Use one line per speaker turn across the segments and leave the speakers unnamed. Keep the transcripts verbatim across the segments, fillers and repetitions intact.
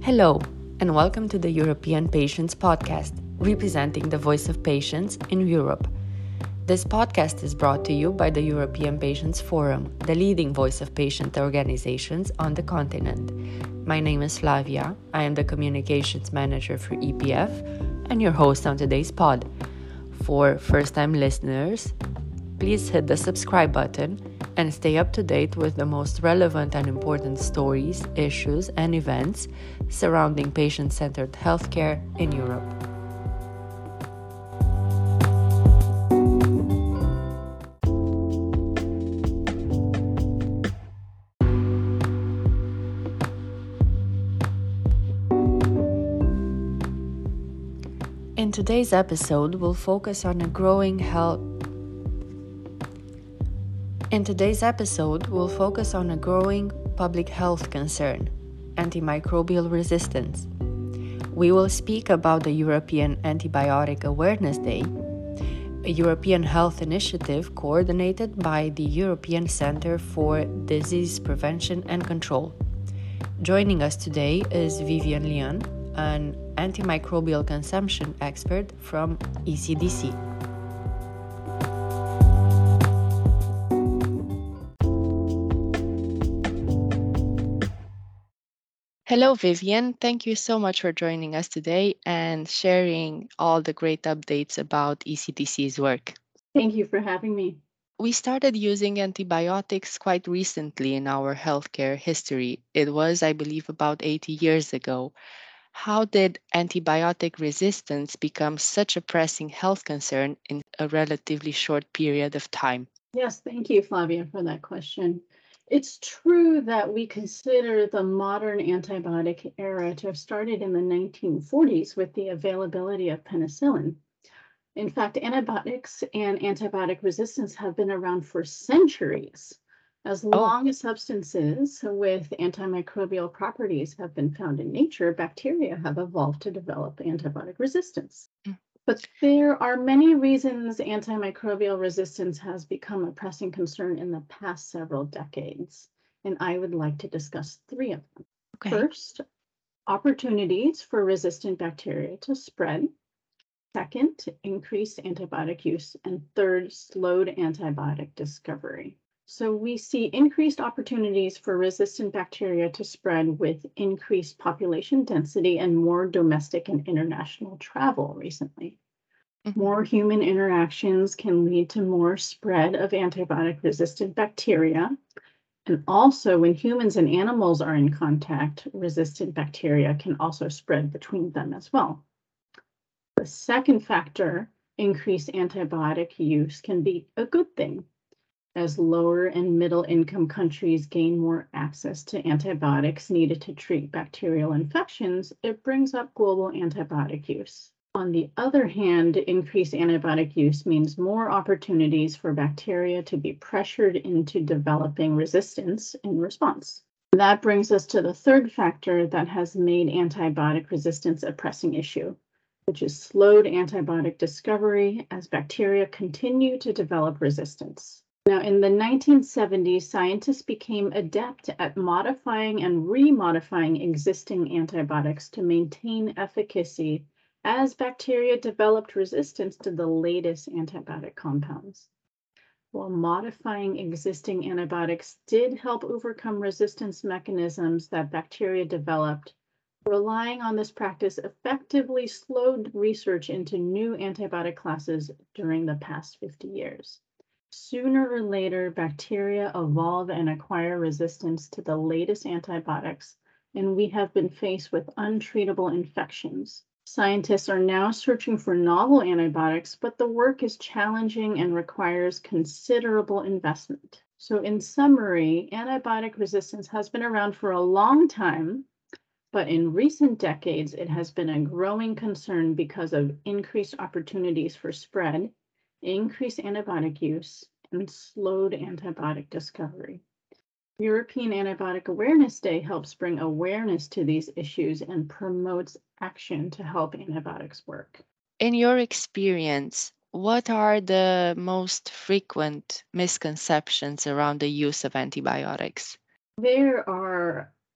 Hello, and welcome to the European Patients Podcast, representing the voice of patients in Europe. This podcast is brought to you by the European Patients Forum, the leading voice of patient organizations on the continent. My name is Flavia, I am the Communications Manager for E P F, and your host on today's pod. For first-time listeners, please hit the subscribe button and stay up to date with the most relevant and important stories, issues, and events surrounding patient-centered healthcare in Europe. In today's episode, we'll focus on a growing health In today's episode, we'll focus on a growing public health concern, antimicrobial resistance. We will speak about the European Antibiotic Awareness Day, a European health initiative coordinated by the European Centre for Disease Prevention and Control. Joining us today is Vivian Leon, an antimicrobial consumption expert from E C D C. Hello, Vivian. Thank you so much for joining us today and sharing all the great updates about E C D C's work.
Thank you for having me.
We started using antibiotics quite recently in our healthcare history. It was, I believe, about eighty years ago. How did antibiotic resistance become such a pressing health concern in a relatively short period of time?
Yes, thank you, Flavia, for that question. It's true that we consider the modern antibiotic era to have started in the nineteen forties with the availability of penicillin. In fact, antibiotics and antibiotic resistance have been around for centuries. As
Oh,
long as substances with antimicrobial properties have been found in nature, bacteria have evolved to develop antibiotic resistance.
mm,
But there are many reasons antimicrobial resistance has become a pressing concern in the past several decades, and I would like to discuss three of them.
okay.
First, opportunities for resistant bacteria to spread. Second, increased antibiotic use. And third, slowed antibiotic discovery. So we see increased opportunities for resistant bacteria to spread with increased population density and more domestic and international travel recently.
Mhm.
More human interactions can lead to more spread of antibiotic-resistant bacteria. And also, when humans and animals are in contact, resistant bacteria can also spread between them as well. The second factor, increased antibiotic use, can be a good thing. As lower and middle income countries gain more access to antibiotics needed to treat bacterial infections, it brings up global antibiotic use. On the other hand, increased antibiotic use means more opportunities for bacteria to be pressured into developing resistance in response. That brings us to the third factor that has made antibiotic resistance a pressing issue, which is slowed antibiotic discovery as bacteria continue to develop resistance. Now, in the nineteen seventies, scientists became adept at modifying and remodifying existing antibiotics to maintain efficacy as bacteria developed resistance to the latest antibiotic compounds. While modifying existing antibiotics did help overcome resistance mechanisms that bacteria developed, relying on this practice effectively slowed research into new antibiotic classes during the past fifty years. Sooner or later, bacteria evolve and acquire resistance to the latest antibiotics, and we have been faced with untreatable infections. Scientists are now searching for novel antibiotics, but the work is challenging and requires considerable investment. So, in summary, antibiotic resistance has been around for a long time, but in recent decades, it has been a growing concern because of increased opportunities for spread, increased antibiotic use, and slowed antibiotic discovery. European Antibiotic Awareness Day helps bring awareness to these issues and promotes action to help antibiotics work.
In your experience, what are the most frequent misconceptions around the use of antibiotics?
There are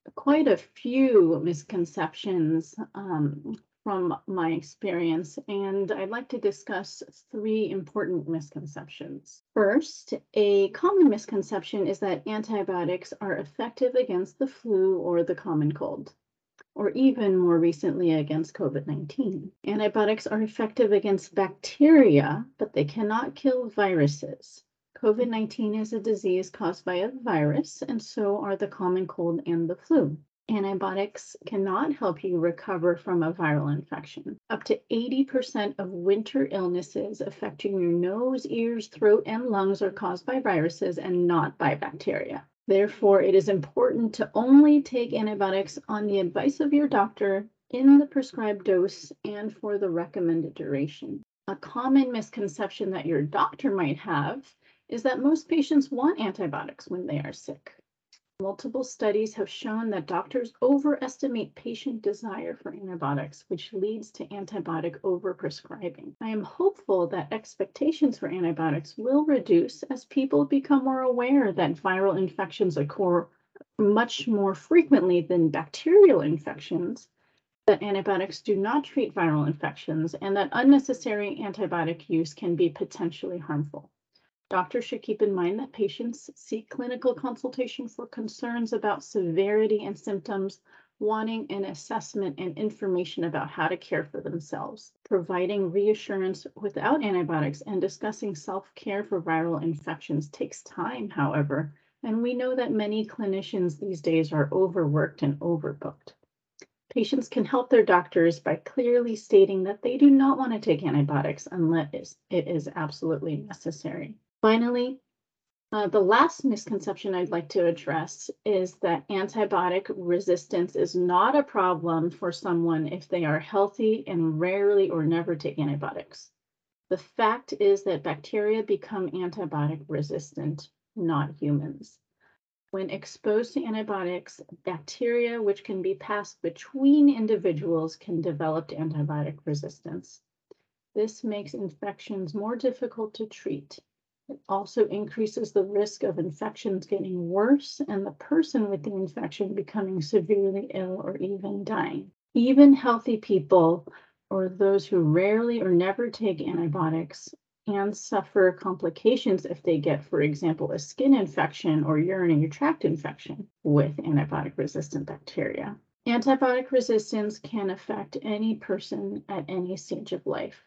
quite a few misconceptions um, from my experience, and I'd like to discuss three important misconceptions. First, a common misconception is that antibiotics are effective against the flu or the common cold, or even more recently against COVID nineteen. Antibiotics are effective against bacteria, but they cannot kill viruses. COVID nineteen is a disease caused by a virus, and so are the common cold and the flu. Antibiotics cannot help you recover from a viral infection. Up to eighty percent of winter illnesses affecting your nose, ears, throat, and lungs are caused by viruses and not by bacteria. Therefore, it is important to only take antibiotics on the advice of your doctor in the prescribed dose and for the recommended duration. A common misconception that your doctor might have is that most patients want antibiotics when they are sick. Multiple studies have shown that doctors overestimate patient desire for antibiotics, which leads to antibiotic overprescribing. I am hopeful that expectations for antibiotics will reduce as people become more aware that viral infections occur much more frequently than bacterial infections, that antibiotics do not treat viral infections, and that unnecessary antibiotic use can be potentially harmful. Doctors should keep in mind that patients seek clinical consultation for concerns about severity and symptoms, wanting an assessment and information about how to care for themselves. Providing reassurance without antibiotics and discussing self-care for viral infections takes time, however, and we know that many clinicians these days are overworked and overbooked. Patients can help their doctors by clearly stating that they do not want to take antibiotics unless it is absolutely necessary. Finally, uh, the last misconception I'd like to address is that antibiotic resistance is not a problem for someone if they are healthy and rarely or never take antibiotics. The fact is that bacteria become antibiotic resistant, not humans. When exposed to antibiotics, bacteria, which can be passed between individuals, can develop antibiotic resistance. This makes infections more difficult to treat. It also increases the risk of infections getting worse and the person with the infection becoming severely ill or even dying. Even healthy people, or those who rarely or never take antibiotics, and suffer complications if they get, for example, a skin infection or urinary tract infection with antibiotic-resistant bacteria. Antibiotic resistance can affect any person at any stage of life.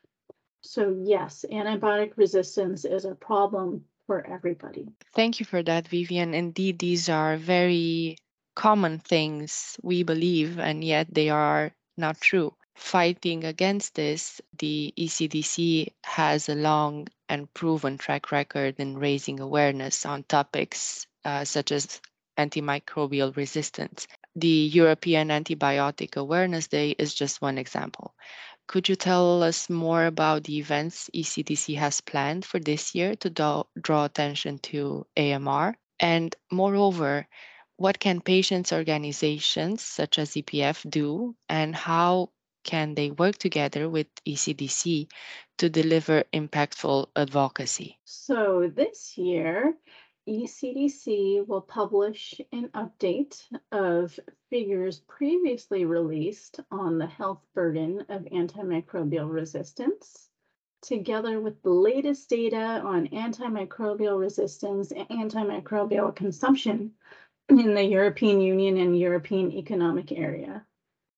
So yes, antibiotic resistance is a problem for everybody.
Thank you for that, Vivian. Indeed, these are very common things we believe, and yet they are not true. Fighting against this, the E C D C has a long and proven track record in raising awareness on topics uh, such as antimicrobial resistance. The European Antibiotic Awareness Day is just one example. Could you tell us more about the events E C D C has planned for this year to do- draw attention to A M R? And moreover, what can patients' organizations such as E P F do, and how can they work together with E C D C to deliver impactful advocacy?
So this year, E C D C will publish an update of figures previously released on the health burden of antimicrobial resistance, together with the latest data on antimicrobial resistance and antimicrobial consumption in the European Union and European Economic Area.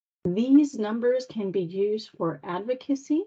These numbers can be used for advocacy,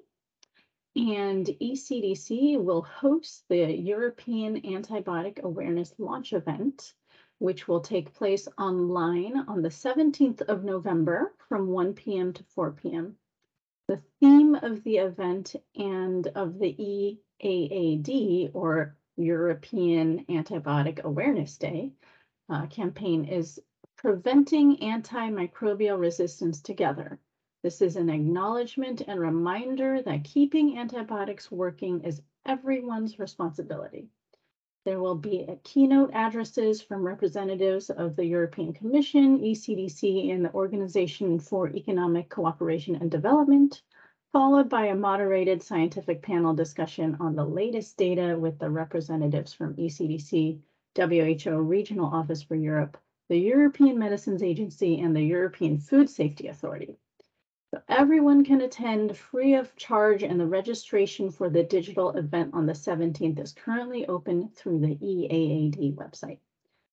and E C D C will host the European Antibiotic Awareness Launch Event, which will take place online on the seventeenth of November from one p m to four p m The theme of the event and of the E A A D, or European Antibiotic Awareness Day, uh, campaign is Preventing Antimicrobial Resistance Together. This is an acknowledgement and reminder that keeping antibiotics working is everyone's responsibility. There will be a keynote addresses from representatives of the European Commission, E C D C, and the Organization for Economic Cooperation and Development, followed by a moderated scientific panel discussion on the latest data with the representatives from E C D C, W H O Regional Office for Europe, the European Medicines Agency, and the European Food Safety Authority. So everyone can attend free of charge, and the registration for the digital event on the seventeenth is currently open through the E A A D website.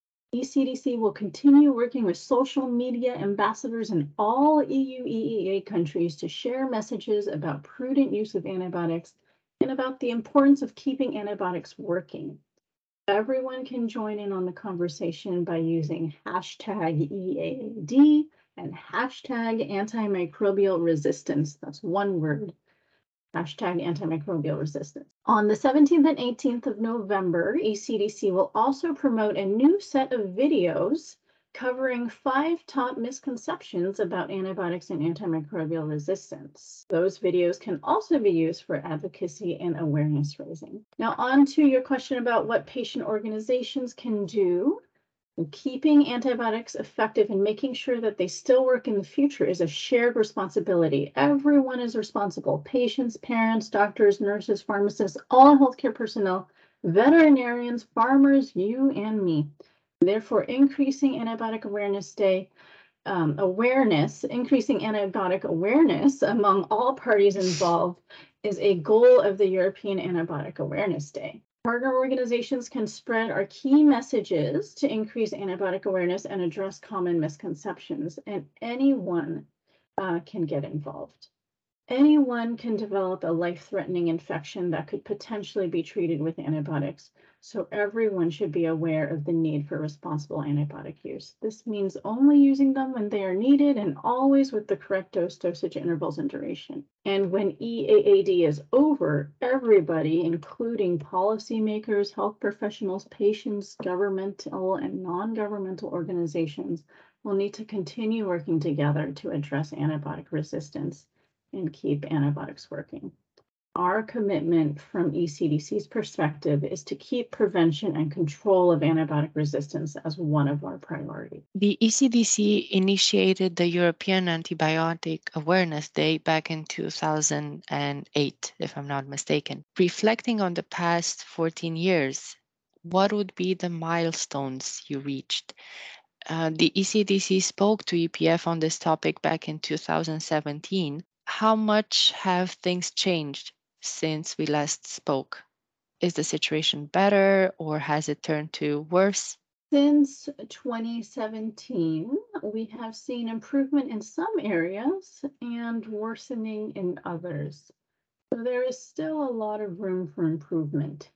E C D C will continue working with social media ambassadors in all E U E E A countries to share messages about prudent use of antibiotics and about the importance of keeping antibiotics working. Everyone can join in on the conversation by using hashtag E A A D and hashtag antimicrobial resistance. That's one word. Hashtag antimicrobial resistance. On the seventeenth and eighteenth of November, E C D C will also promote a new set of videos covering five top misconceptions about antibiotics and antimicrobial resistance. Those videos can also be used for advocacy and awareness raising. Now, on to your question about what patient organizations can do. Keeping antibiotics effective and making sure that they still work in the future is a shared responsibility. Everyone is responsible: patients, parents, doctors, nurses, pharmacists, all healthcare personnel, veterinarians, farmers, you and me. Therefore, increasing antibiotic awareness day, um, awareness, increasing antibiotic awareness among all parties involved is a goal of the European Antibiotic Awareness Day. Partner organizations can spread our key messages to increase antibiotic awareness and address common misconceptions, and anyone uh, can get involved. Anyone can develop a life-threatening infection that could potentially be treated with antibiotics, so everyone should be aware of the need for responsible antibiotic use. This means only using them when they are needed and always with the correct dose, dosage intervals, and duration. And when E A A D is over, everybody, including policymakers, health professionals, patients, governmental and non-governmental organizations, will need to continue working together to address antibiotic resistance and keep antibiotics working. Our commitment from E C D C's perspective is to keep prevention and control of antibiotic resistance as one of our priorities.
The E C D C initiated the European Antibiotic Awareness Day back in two thousand eight, if I'm not mistaken. Reflecting on the past fourteen years, what would be the milestones you reached? Uh, the E C D C spoke to E P F on this topic back in two thousand seventeen. How much have things changed since we last spoke? Is the situation better or has it turned to worse?
Since twenty seventeen, we have seen improvement in some areas and worsening in others. So there is still a lot of room for improvement.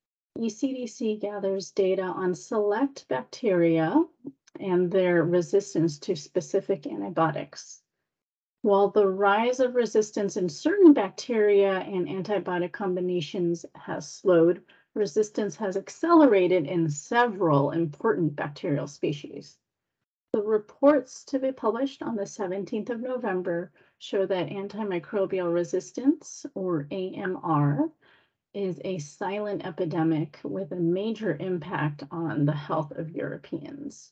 E C D C gathers data on select bacteria and their resistance to specific antibiotics. While the rise of resistance in certain bacteria and antibiotic combinations has slowed, resistance has accelerated in several important bacterial species. The reports to be published on the seventeenth of November show that antimicrobial resistance, or A M R, is a silent epidemic with a major impact on the health of Europeans.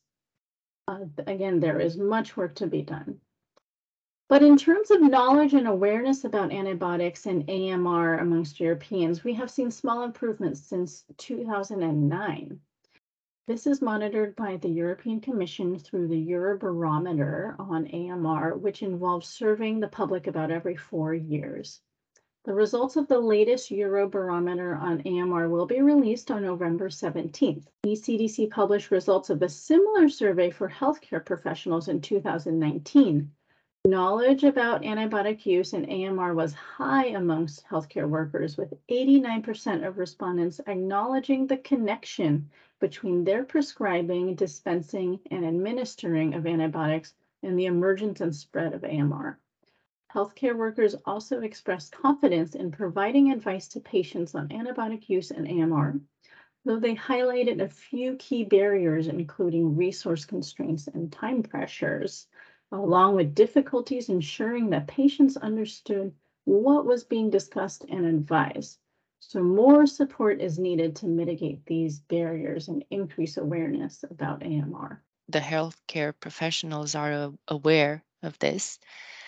Uh, again, there is much work to be done. But in terms of knowledge and awareness about antibiotics and A M R amongst Europeans, we have seen small improvements since two thousand nine. This is monitored by the European Commission through the Eurobarometer on A M R, which involves surveying the public about every four years. The results of the latest Eurobarometer on A M R will be released on November seventeenth. E C D C published results of a similar survey for healthcare professionals in two thousand nineteen. Knowledge about antibiotic use and A M R was high amongst healthcare workers, with eighty-nine percent of respondents acknowledging the connection between their prescribing, dispensing, and administering of antibiotics and the emergence and spread of A M R. Healthcare workers also expressed confidence in providing advice to patients on antibiotic use and A M R, though they highlighted a few key barriers, including resource constraints and time pressures, along with difficulties ensuring that patients understood what was being discussed and advised. So more support is needed to mitigate these barriers and increase awareness about A M R.
The healthcare professionals are aware of this.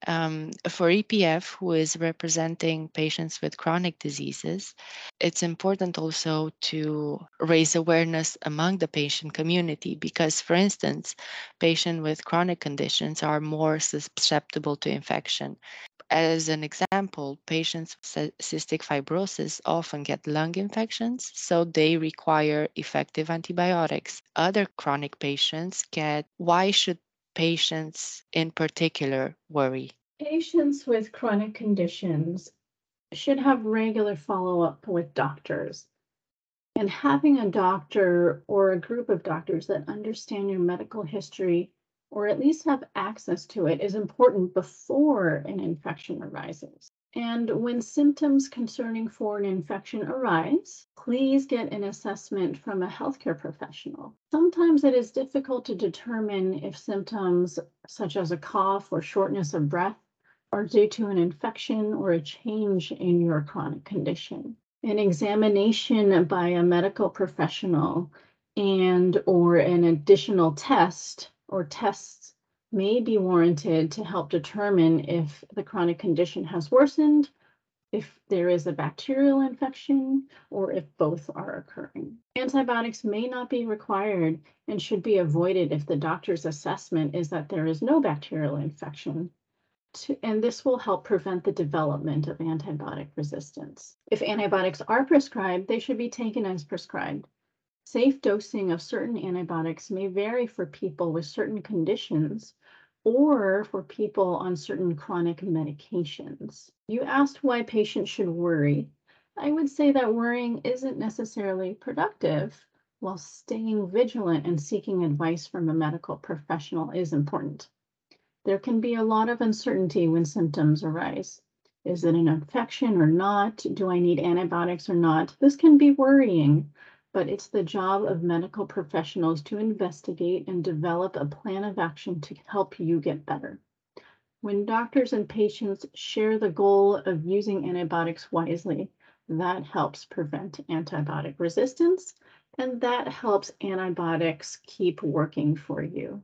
Um, for E P F, who is representing patients with chronic diseases, it's important also to raise awareness among the patient community because, for instance, patients with chronic conditions are more susceptible to infection. As an example, patients with cystic fibrosis often get lung infections, so they require effective antibiotics. Other chronic patients get, why should patients in particular worry?
Patients with chronic conditions should have regular follow-up with doctors. And having a doctor or a group of doctors that understand your medical history or at least have access to it is important before an infection arises. And when symptoms concerning foreign infection arise, please get an assessment from a healthcare professional. Sometimes it is difficult to determine if symptoms such as a cough or shortness of breath are due to an infection or a change in your chronic condition. An examination by a medical professional and or an additional test or tests may be warranted to help determine if the chronic condition has worsened, if there is a bacterial infection, or if both are occurring. Antibiotics may not be required and should be avoided if the doctor's assessment is that there is no bacterial infection. To, and this will help prevent the development of antibiotic resistance. If antibiotics are prescribed, they should be taken as prescribed. Safe dosing of certain antibiotics may vary for people with certain conditions or for people on certain chronic medications. You asked why patients should worry. I would say that worrying isn't necessarily productive, while staying vigilant and seeking advice from a medical professional is important. There can be a lot of uncertainty when symptoms arise. Is it an infection or not? Do I need antibiotics or not? This can be worrying, but it's the job of medical professionals to investigate and develop a plan of action to help you get better. When doctors and patients share the goal of using antibiotics wisely, that helps prevent antibiotic resistance, and that helps antibiotics keep working for you.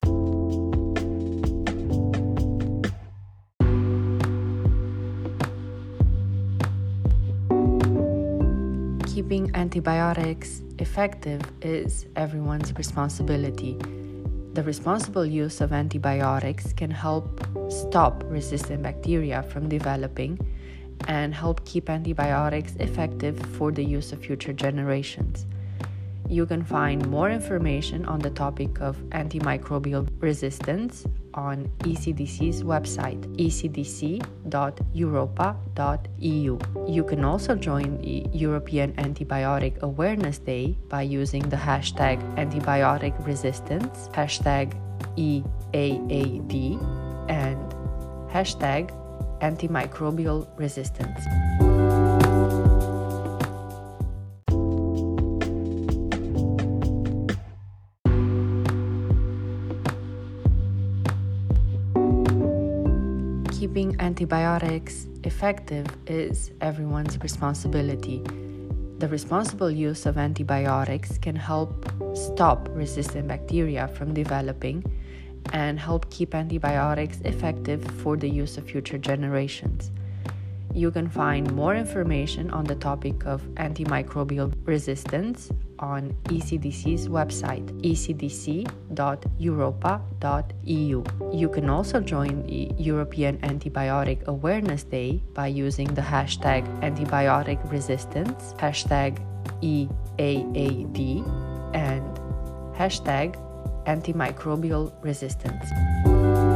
Keeping antibiotics effective is everyone's responsibility. The responsible use of antibiotics can help stop resistant bacteria from developing and help keep antibiotics effective for the use of future generations. You can find more information on the topic of antimicrobial resistance on E C D C's website, e c d c dot europa dot e u. You can also join the European Antibiotic Awareness Day by using the hashtag antibiotic resistance, hashtag E A A D, and hashtag antimicrobial resistance. Keeping antibiotics effective is everyone's responsibility. The responsible use of antibiotics can help stop resistant bacteria from developing and help keep antibiotics effective for the use of future generations. You can find more information on the topic of antimicrobial resistance on E C D C's website, e c d c dot europa dot e u. You can also join the European Antibiotic Awareness Day by using the hashtag antibiotic resistance, hashtag E A A D, and hashtag antimicrobial resistance.